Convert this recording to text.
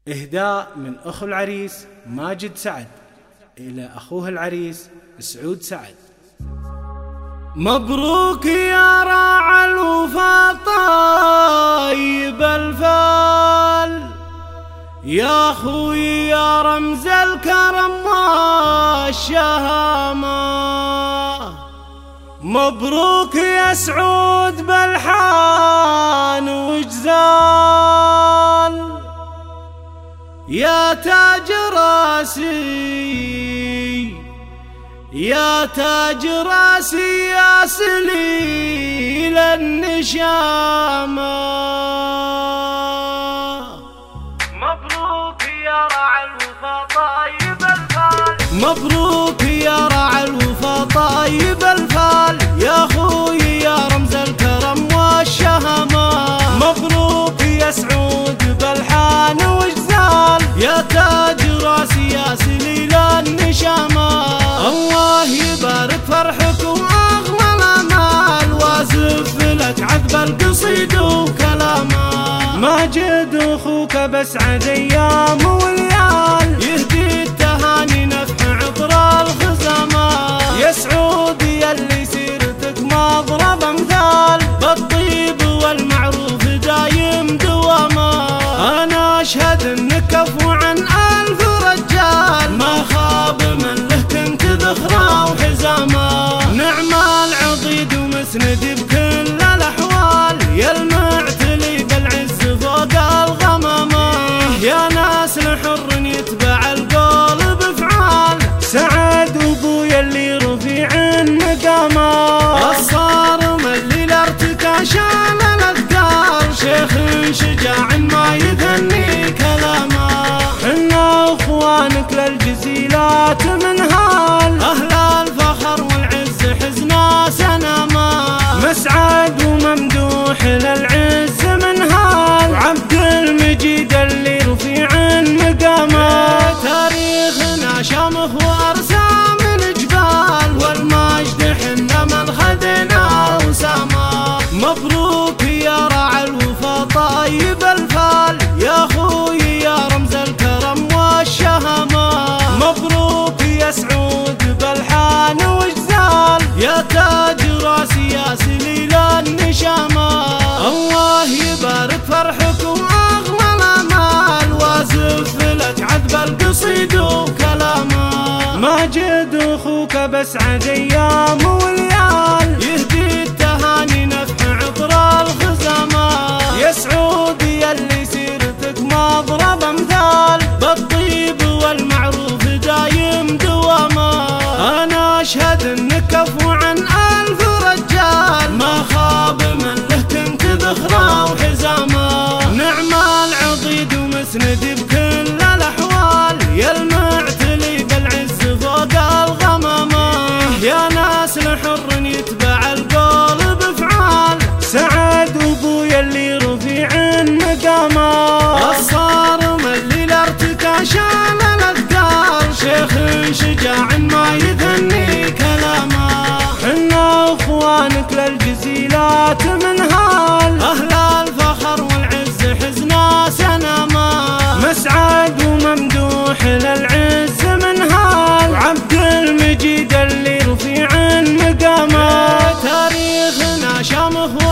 إهداء من أخو العريس ماجد سعد إلى أخوه العريس سعود سعد. مبروك يا راعى الوفا طيب الفال، يا أخوي يا رمز الكرم والشهامة. مبروك يا سعود بالحان وجزال، يا تاج راسي يا تاج راسي يا سليل النشامة. مبروك يا راعى الوفا طيب الفال، مبروك يا راعى الوفا طيب الفال، يا أخوي يا رمز الكرم والشهامة. مبروك يا سعود بالحان وجزال، يا تاج راسي يا سليل النشامة. الله يبارك فرحك واغلى الامال، وازف لك عذب القصيد وكلامه. ماجد اخوك بسعد ايام وليال، يهدي التهاني نفح عطر الخزامه. يا سعود يلي سيرتك مضرب امثال، بالطيب والمعروف دايم دوامه. انا اشهد انك كفو عن الف رجال، ما خاب من له كنت ذخره وحزامه. نعم العضيد ومسند بكل الاحوال، يا المعتلي بالعز فوق الغمامه. يا ناس الحر يتبع القول بفعال، سعد ابويا اللي رفيع مقامه. الصارم اللي الارتكى شان الاثقال، شيخ شجاع ما يثني كلامه. حنا اخوانك للجزيلات منهال، اهل الفخر والعز حزنا سنما. مسعد وممدوح للعز منهال، وعبد المجيد اللي رفيع مقامه. تاريخنا شامخ وارسام من جبال، والمجد حنا من خدنا وسما. مبروك يا راعى الوفا طيب الفال، يا أخوي يا رمز الكرم والشهامة. مبروك يا سعود بالحان وجزال، يا تاج راسي يا سليل النشامة. الله يبارك فرحك واغلى الامال، وازف لك عذب القصيد وكلامه. ماجد اخوك بسعد ايام وليال، يهدي التهاني نفح عطر الخزامه. يا سعود يلي سيرتك مضرب امثال، بالطيب والمعروف دايم دوامه. انا اشهد انك كفو عن الف رجال، ما خاب من له كنت ذخره وحزامه. نعم العضيد ومسند بكل الاحوال، يا المعتلي بالعز فوق الغمامه. يا ناس الحر يتبع القول بفعال، سعد ابويا اللي رفيع مقامه. الصارم اللي الارتكى شان الاثقال، شيخ شجاع ما يثني كلامه. حنا اخوانك للجزيلات منهال، اهل الفخر والعز حزنا سنما. مسعد وممدوح للعز منهال، وعبد المجيد اللي رفيع مقامه. تاريخنا شامخ